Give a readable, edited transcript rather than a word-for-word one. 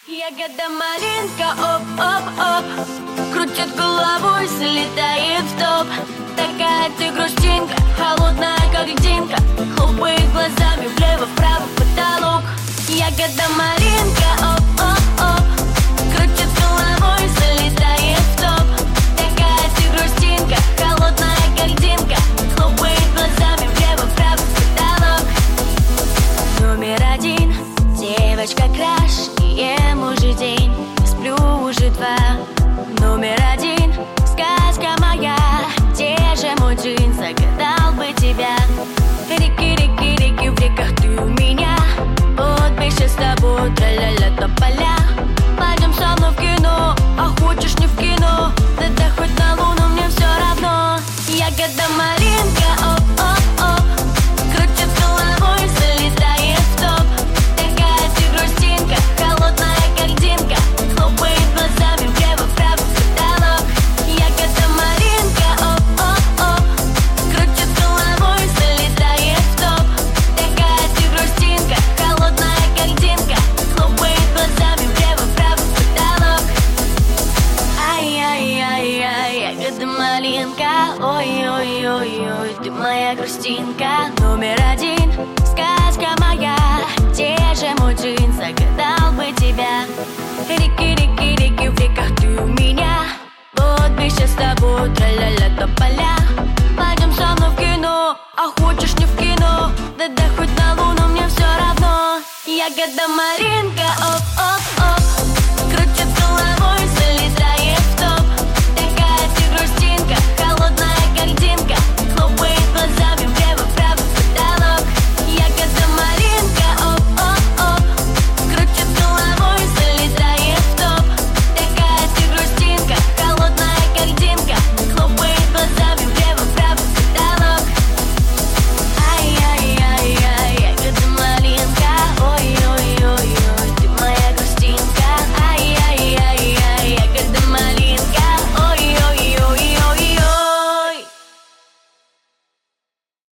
Ягода малинка, оп-оп-оп, крутит головой, залетает в топ. Такая ты грустинка, холодная как льдинка, хлопает глазами влево-вправо в потолок. Ягода малинка, оп-оп-оп, крутит головой, залетает в топ. Такая ты грустинка, холодная как льдинка, хлопает глазами влево-вправо в потолок. Номер один, девочка краш, ему же день, сплю уже два. Номер один, сказка моя, где же мой джин, загадал бы тебя. Реки, в реках ты у меня, вот бы сейчас с тобой, тра-ля-ля тополя. Пойдем со мной в кино, а хочешь не в кино, да хоть на луну, мне все равно. Ягода малинка, оп-оп-оп, крутит головой, залетает в топ. Такая ты грустинка, холодная как льдинка, хлопает глазами влево-вправо в потолок. Ягода малинка, оп-оп-оп, крутит головой, залетает в топ. Такая ты грустинка, холодная как льдинка, хлопает глазами влево-вправо в потолок. Ай-яй-яй-яй, ягода малинка, ой-ой-ой-ой, ты моя грустинка. Номер один, сказка моя, где же мой джин, загадал бы тебя. Реки, в реках ты у меня, вот бы сейчас с тобой, тра-ля-ля тополя. Пойдем со мной в кино, а хочешь не в кино, да хоть на луну, мне все равно. Ягода малинка,